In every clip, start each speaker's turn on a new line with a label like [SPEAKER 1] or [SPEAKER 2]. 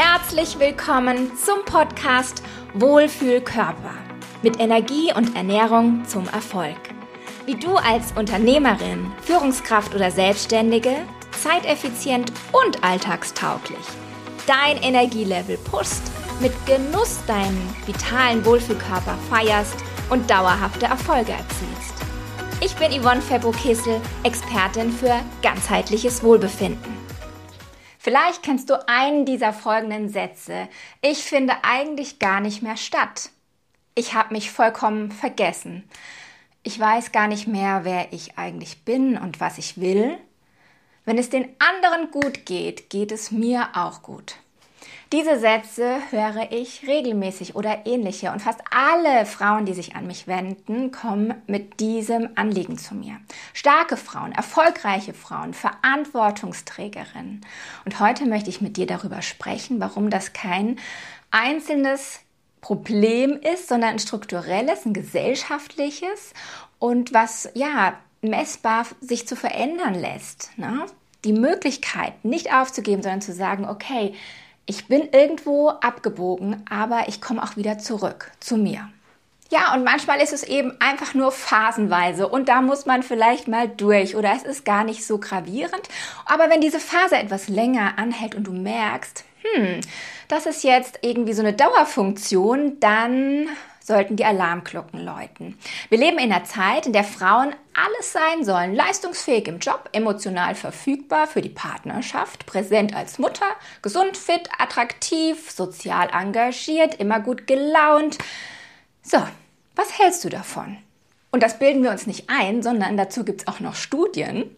[SPEAKER 1] Herzlich willkommen zum Podcast Wohlfühlkörper mit Energie und Ernährung zum Erfolg. Wie du als Unternehmerin, Führungskraft oder Selbstständige zeiteffizient und alltagstauglich dein Energielevel pushst, mit Genuss deinen vitalen Wohlfühlkörper feierst und dauerhafte Erfolge erzielst. Ich bin Yvonne Febbo-Kessel, Expertin für ganzheitliches Wohlbefinden. Vielleicht kennst du einen dieser folgenden Sätze. Ich finde eigentlich gar nicht mehr statt. Ich habe mich vollkommen vergessen. Ich weiß gar nicht mehr, wer ich eigentlich bin und was ich will. Wenn es den anderen gut geht, geht es mir auch gut. Diese Sätze höre ich regelmäßig oder ähnliche und fast alle Frauen, die sich an mich wenden, kommen mit diesem Anliegen zu mir. Starke Frauen, erfolgreiche Frauen, Verantwortungsträgerinnen. Und heute möchte ich mit dir darüber sprechen, warum das kein einzelnes Problem ist, sondern ein strukturelles, ein gesellschaftliches und was messbar sich zu verändern lässt. Ne? Die Möglichkeit, nicht aufzugeben, sondern zu sagen, okay, ich bin irgendwo abgebogen, aber ich komme auch wieder zurück zu mir. Ja, und manchmal ist es eben einfach nur phasenweise und da muss man vielleicht mal durch oder es ist gar nicht so gravierend. Aber wenn diese Phase etwas länger anhält und du merkst, das ist jetzt irgendwie so eine Dauerfunktion, dann sollten die Alarmglocken läuten. Wir leben in einer Zeit, in der Frauen alles sein sollen. Leistungsfähig im Job, emotional verfügbar für die Partnerschaft, präsent als Mutter, gesund, fit, attraktiv, sozial engagiert, immer gut gelaunt. So, was hältst du davon? Und das bilden wir uns nicht ein, sondern dazu gibt es auch noch Studien,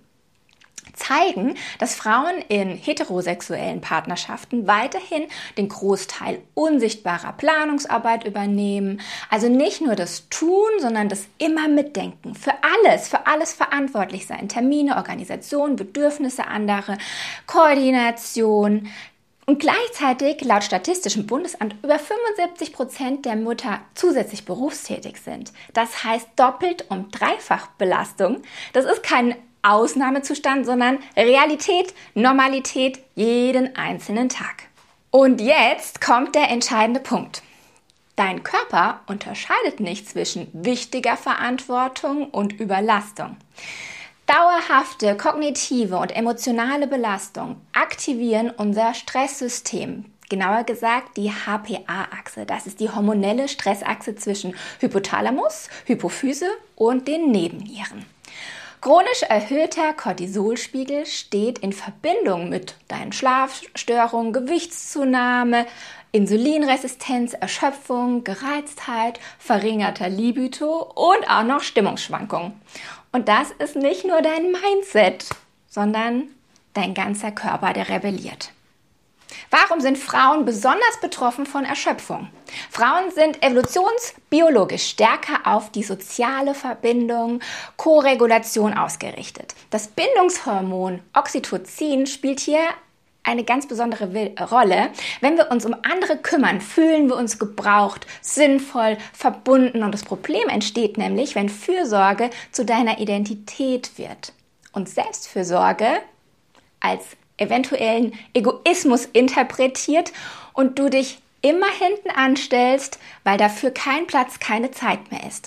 [SPEAKER 1] zeigen, dass Frauen in heterosexuellen Partnerschaften weiterhin den Großteil unsichtbarer Planungsarbeit übernehmen. Also nicht nur das Tun, sondern das immer mitdenken. Für alles verantwortlich sein. Termine, Organisation, Bedürfnisse anderer, Koordination. Und gleichzeitig, laut Statistischem Bundesamt, über 75% der Mütter zusätzlich berufstätig sind. Das heißt doppelt- und Dreifachbelastung. Das ist kein Ausnahmezustand, sondern Realität, Normalität jeden einzelnen Tag. Und jetzt kommt der entscheidende Punkt. Dein Körper unterscheidet nicht zwischen wichtiger Verantwortung und Überlastung. Dauerhafte kognitive und emotionale Belastung aktivieren unser Stresssystem. Genauer gesagt die HPA-Achse. Das ist die hormonelle Stressachse zwischen Hypothalamus, Hypophyse und den Nebennieren. Chronisch erhöhter Cortisolspiegel steht in Verbindung mit deinen Schlafstörungen, Gewichtszunahme, Insulinresistenz, Erschöpfung, Gereiztheit, verringerter Libido und auch noch Stimmungsschwankungen. Und das ist nicht nur dein Mindset, sondern dein ganzer Körper, der rebelliert. Warum sind Frauen besonders betroffen von Erschöpfung? Frauen sind evolutionsbiologisch stärker auf die soziale Verbindung, Koregulation ausgerichtet. Das Bindungshormon Oxytocin spielt hier eine ganz besondere Rolle. Wenn wir uns um andere kümmern, fühlen wir uns gebraucht, sinnvoll, verbunden. Und das Problem entsteht nämlich, wenn Fürsorge zu deiner Identität wird und Selbstfürsorge als eventuellen Egoismus interpretiert und du dich immer hinten anstellst, weil dafür kein Platz, keine Zeit mehr ist.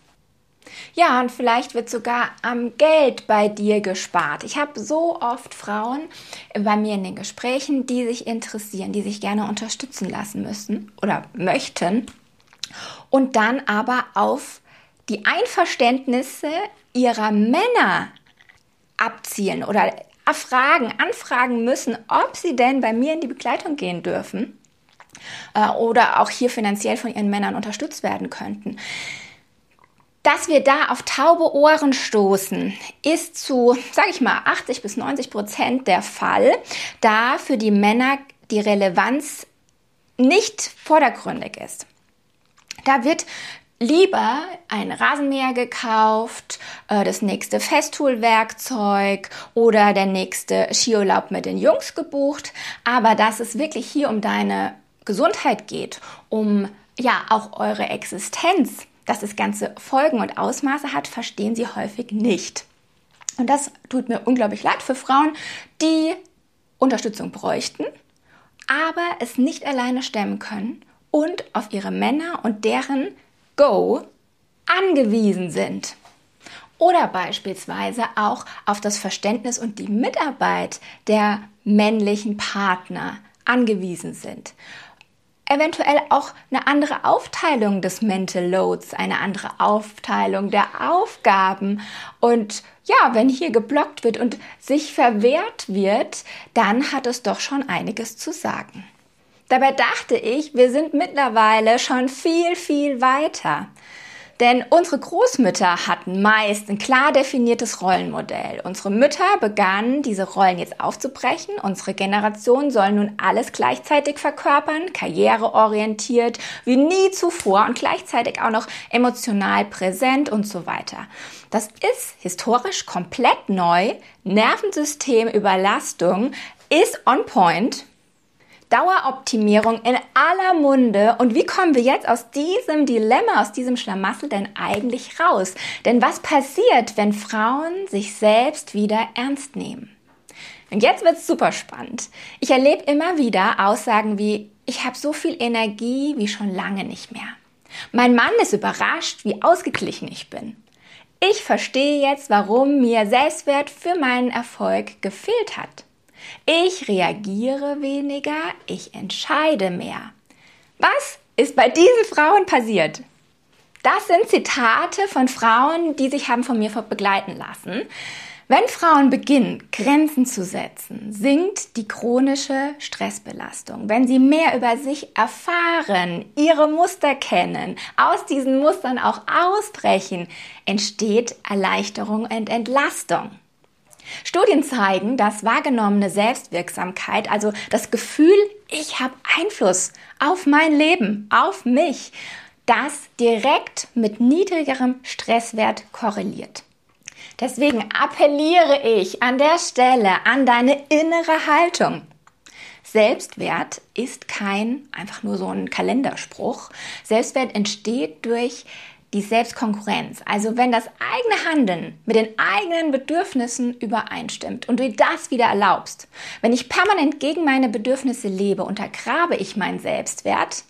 [SPEAKER 1] Ja, und vielleicht wird sogar am Geld bei dir gespart. Ich habe so oft Frauen bei mir in den Gesprächen, die sich interessieren, die sich gerne unterstützen lassen müssen oder möchten und dann aber auf die Einverständnisse ihrer Männer abzielen oder anfragen müssen, ob sie denn bei mir in die Begleitung gehen dürfen oder auch hier finanziell von ihren Männern unterstützt werden könnten. Dass wir da auf taube Ohren stoßen, ist zu, 80-90% der Fall, da für die Männer die Relevanz nicht vordergründig ist. Da wird lieber ein Rasenmäher gekauft, das nächste Festool-Werkzeug oder der nächste Skiurlaub mit den Jungs gebucht. Aber dass es wirklich hier um deine Gesundheit geht, um auch eure Existenz, dass das Ganze Folgen und Ausmaße hat, verstehen sie häufig nicht. Und das tut mir unglaublich leid für Frauen, die Unterstützung bräuchten, aber es nicht alleine stemmen können und auf ihre Männer und deren Go angewiesen sind. Oder beispielsweise auch auf das Verständnis und die Mitarbeit der männlichen Partner angewiesen sind. Eventuell auch eine andere Aufteilung des Mental Loads, eine andere Aufteilung der Aufgaben. Und ja, wenn hier geblockt wird und sich verwehrt wird, dann hat es doch schon einiges zu sagen. Dabei dachte ich, wir sind mittlerweile schon viel, viel weiter. Denn unsere Großmütter hatten meist ein klar definiertes Rollenmodell. Unsere Mütter begannen, diese Rollen jetzt aufzubrechen. Unsere Generation soll nun alles gleichzeitig verkörpern, karriereorientiert wie nie zuvor und gleichzeitig auch noch emotional präsent und so weiter. Das ist historisch komplett neu. Nervensystemüberlastung ist on point. Daueroptimierung in aller Munde. Und wie kommen wir jetzt aus diesem Dilemma, aus diesem Schlamassel denn eigentlich raus? Denn was passiert, wenn Frauen sich selbst wieder ernst nehmen? Und jetzt wird's super spannend. Ich erlebe immer wieder Aussagen wie, ich habe so viel Energie wie schon lange nicht mehr. Mein Mann ist überrascht, wie ausgeglichen ich bin. Ich verstehe jetzt, warum mir Selbstwert für meinen Erfolg gefehlt hat. Ich reagiere weniger, ich entscheide mehr. Was ist bei diesen Frauen passiert? Das sind Zitate von Frauen, die sich haben von mir begleiten lassen. Wenn Frauen beginnen, Grenzen zu setzen, sinkt die chronische Stressbelastung. Wenn sie mehr über sich erfahren, ihre Muster kennen, aus diesen Mustern auch ausbrechen, entsteht Erleichterung und Entlastung. Studien zeigen, dass wahrgenommene Selbstwirksamkeit, also das Gefühl, ich habe Einfluss auf mein Leben, auf mich, das direkt mit niedrigerem Stresswert korreliert. Deswegen appelliere ich an der Stelle an deine innere Haltung. Selbstwert ist einfach nur so ein Kalenderspruch. Selbstwert entsteht durch die Selbstkonkurrenz, also wenn das eigene Handeln mit den eigenen Bedürfnissen übereinstimmt und du das wieder erlaubst. Wenn ich permanent gegen meine Bedürfnisse lebe, untergrabe ich meinen Selbstwert,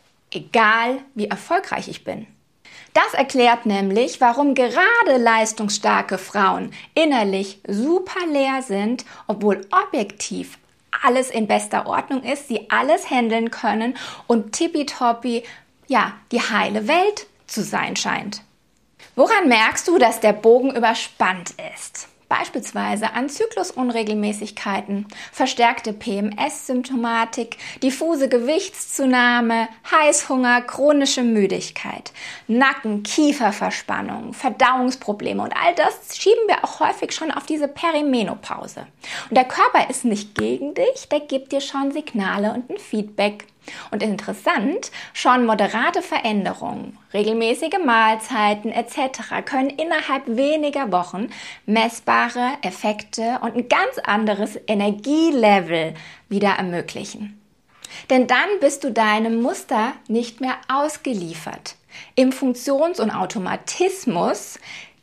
[SPEAKER 1] egal wie erfolgreich ich bin. Das erklärt nämlich, warum gerade leistungsstarke Frauen innerlich super leer sind, obwohl objektiv alles in bester Ordnung ist, sie alles handeln können und tippitoppi, die heile Welt zu sein scheint. Woran merkst du, dass der Bogen überspannt ist? Beispielsweise an Zyklusunregelmäßigkeiten, verstärkte PMS-Symptomatik, diffuse Gewichtszunahme, Heißhunger, chronische Müdigkeit, Nacken-, Kieferverspannung, Verdauungsprobleme und all das schieben wir auch häufig schon auf diese Perimenopause. Und der Körper ist nicht gegen dich, der gibt dir schon Signale und ein Feedback. Und interessant, schon moderate Veränderungen, regelmäßige Mahlzeiten etc. können innerhalb weniger Wochen messbare Effekte und ein ganz anderes Energielevel wieder ermöglichen. Denn dann bist du deinem Muster nicht mehr ausgeliefert. Im Funktions- und Automatismus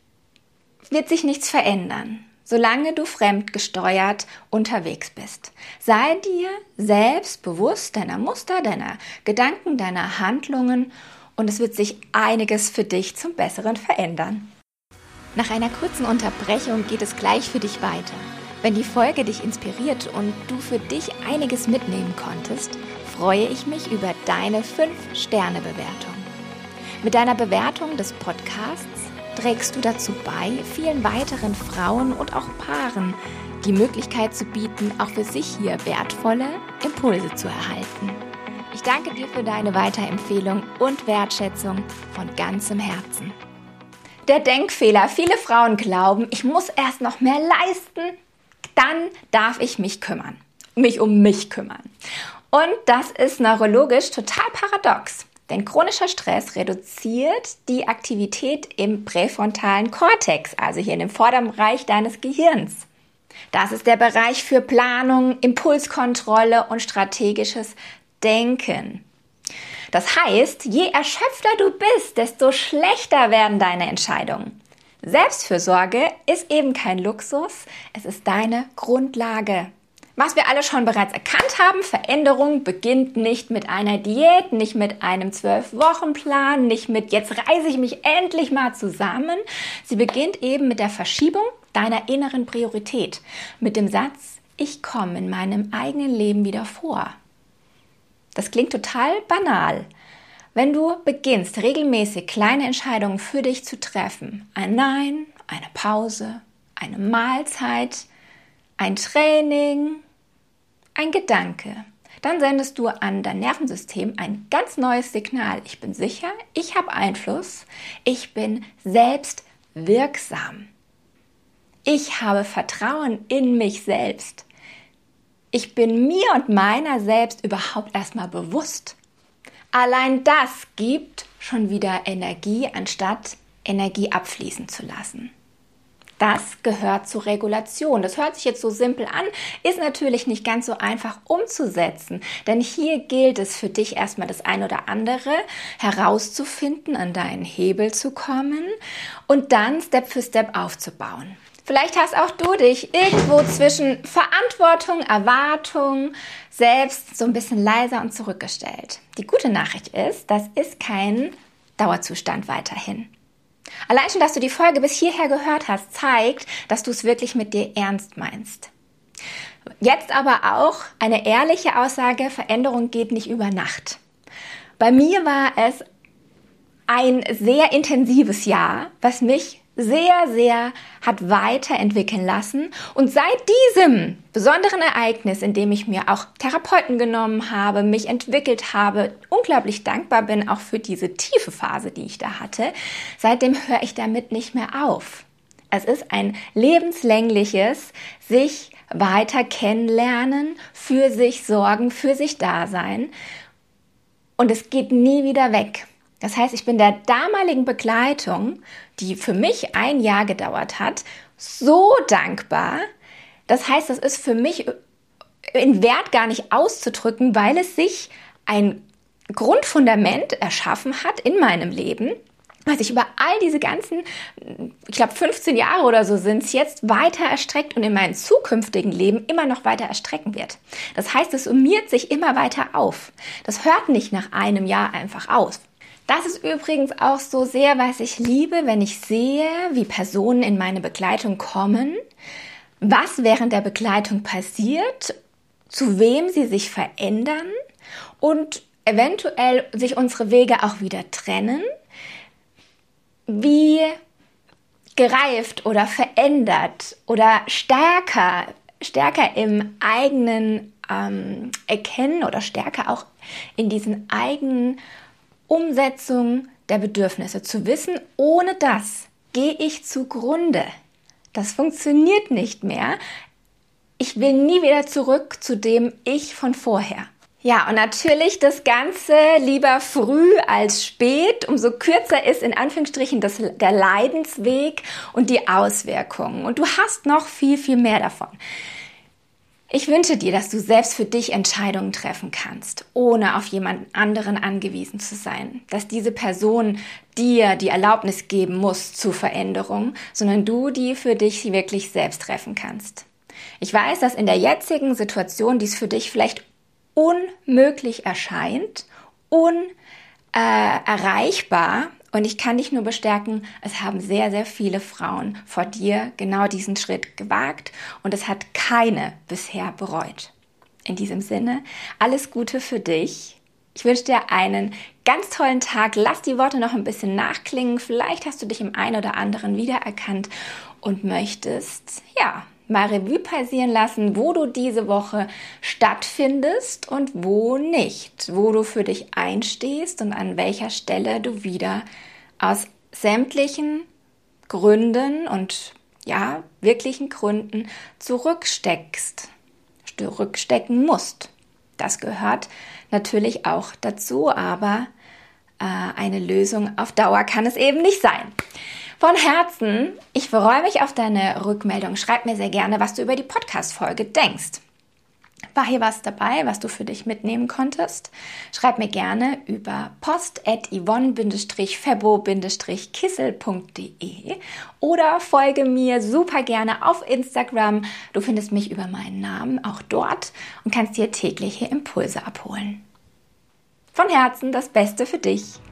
[SPEAKER 1] wird sich nichts verändern, solange du fremdgesteuert unterwegs bist. Sei dir selbst bewusst deiner Muster, deiner Gedanken, deiner Handlungen und es wird sich einiges für dich zum Besseren verändern. Nach einer kurzen Unterbrechung geht es gleich für dich weiter. Wenn die Folge dich inspiriert und du für dich einiges mitnehmen konntest, freue ich mich über deine 5-Sterne-Bewertung. Mit deiner Bewertung des Podcasts trägst du dazu bei, vielen weiteren Frauen und auch Paaren die Möglichkeit zu bieten, auch für sich hier wertvolle Impulse zu erhalten. Ich danke dir für deine Weiterempfehlung und Wertschätzung von ganzem Herzen. Der Denkfehler: Viele Frauen glauben, ich muss erst noch mehr leisten, dann darf ich mich um mich kümmern. Und das ist neurologisch total paradox. Denn chronischer Stress reduziert die Aktivität im präfrontalen Kortex, also hier in dem vorderen Bereich deines Gehirns. Das ist der Bereich für Planung, Impulskontrolle und strategisches Denken. Das heißt, je erschöpfter du bist, desto schlechter werden deine Entscheidungen. Selbstfürsorge ist eben kein Luxus, es ist deine Grundlage. Was wir alle schon bereits erkannt haben, Veränderung beginnt nicht mit einer Diät, nicht mit einem 12-Wochen-Plan, nicht mit jetzt reiße ich mich endlich mal zusammen. Sie beginnt eben mit der Verschiebung deiner inneren Priorität, mit dem Satz, ich komme in meinem eigenen Leben wieder vor. Das klingt total banal. Wenn du beginnst, regelmäßig kleine Entscheidungen für dich zu treffen, ein Nein, eine Pause, eine Mahlzeit, ein Training, ein Gedanke, dann sendest du an dein Nervensystem ein ganz neues Signal. Ich bin sicher, ich habe Einfluss, ich bin selbst wirksam. Ich habe Vertrauen in mich selbst. Ich bin mir und meiner selbst überhaupt erstmal bewusst. Allein das gibt schon wieder Energie, anstatt Energie abfließen zu lassen. Das gehört zur Regulation. Das hört sich jetzt so simpel an, ist natürlich nicht ganz so einfach umzusetzen. Denn hier gilt es für dich erstmal das ein oder andere herauszufinden, an deinen Hebel zu kommen und dann Step für Step aufzubauen. Vielleicht hast auch du dich irgendwo zwischen Verantwortung, Erwartung selbst so ein bisschen leiser und zurückgestellt. Die gute Nachricht ist, das ist kein Dauerzustand weiterhin. Allein schon, dass du die Folge bis hierher gehört hast, zeigt, dass du es wirklich mit dir ernst meinst. Jetzt aber auch eine ehrliche Aussage, Veränderung geht nicht über Nacht. Bei mir war es ein sehr intensives Jahr, was mich sehr hat weiterentwickeln lassen. Und seit diesem besonderen Ereignis, in dem ich mir auch Therapeuten genommen habe, mich entwickelt habe, unglaublich dankbar bin auch für diese tiefe Phase, die ich da hatte, seitdem höre ich damit nicht mehr auf. Es ist ein lebenslängliches sich weiter kennenlernen, für sich sorgen, für sich da sein. Und es geht nie wieder weg. Das heißt, ich bin der damaligen Begleitung, die für mich ein Jahr gedauert hat, so dankbar. Das heißt, das ist für mich in Wert gar nicht auszudrücken, weil es sich ein Grundfundament erschaffen hat in meinem Leben, was sich über all diese ganzen, ich glaube 15 Jahre oder so sind es jetzt, weiter erstreckt und in meinem zukünftigen Leben immer noch weiter erstrecken wird. Das heißt, es summiert sich immer weiter auf. Das hört nicht nach einem Jahr einfach auf. Das ist übrigens auch so sehr, was ich liebe, wenn ich sehe, wie Personen in meine Begleitung kommen, was während der Begleitung passiert, zu wem sie sich verändern und eventuell sich unsere Wege auch wieder trennen, wie gereift oder verändert oder stärker im eigenen Erkennen oder stärker auch in diesen eigenen Umsetzung der Bedürfnisse zu wissen, ohne das gehe ich zugrunde. Das funktioniert nicht mehr. Ich will nie wieder zurück zu dem Ich von vorher. Ja, und natürlich das Ganze lieber früh als spät. Umso kürzer ist in Anführungsstrichen der Leidensweg und die Auswirkungen. Und du hast noch viel mehr davon. Ich wünsche dir, dass du selbst für dich Entscheidungen treffen kannst, ohne auf jemanden anderen angewiesen zu sein. Dass diese Person dir die Erlaubnis geben muss zur Veränderung, sondern du die für dich wirklich selbst treffen kannst. Ich weiß, dass in der jetzigen Situation dies für dich vielleicht unmöglich erscheint, unerreichbar. Und ich kann dich nur bestärken, es haben sehr viele Frauen vor dir genau diesen Schritt gewagt und es hat keine bisher bereut. In diesem Sinne, alles Gute für dich. Ich wünsche dir einen ganz tollen Tag. Lass die Worte noch ein bisschen nachklingen. Vielleicht hast du dich im einen oder anderen wiedererkannt und möchtest, mal Revue passieren lassen, wo du diese Woche stattfindest und wo nicht, wo du für dich einstehst und an welcher Stelle du wieder aus sämtlichen Gründen und wirklichen Gründen zurückstecken musst. Das gehört natürlich auch dazu, aber eine Lösung auf Dauer kann es eben nicht sein. Von Herzen, ich freue mich auf deine Rückmeldung. Schreib mir sehr gerne, was du über die Podcast-Folge denkst. War hier was dabei, was du für dich mitnehmen konntest? Schreib mir gerne über post@yvonne-febo-kissel.de oder folge mir super gerne auf Instagram. Du findest mich über meinen Namen auch dort und kannst dir tägliche Impulse abholen. Von Herzen das Beste für dich.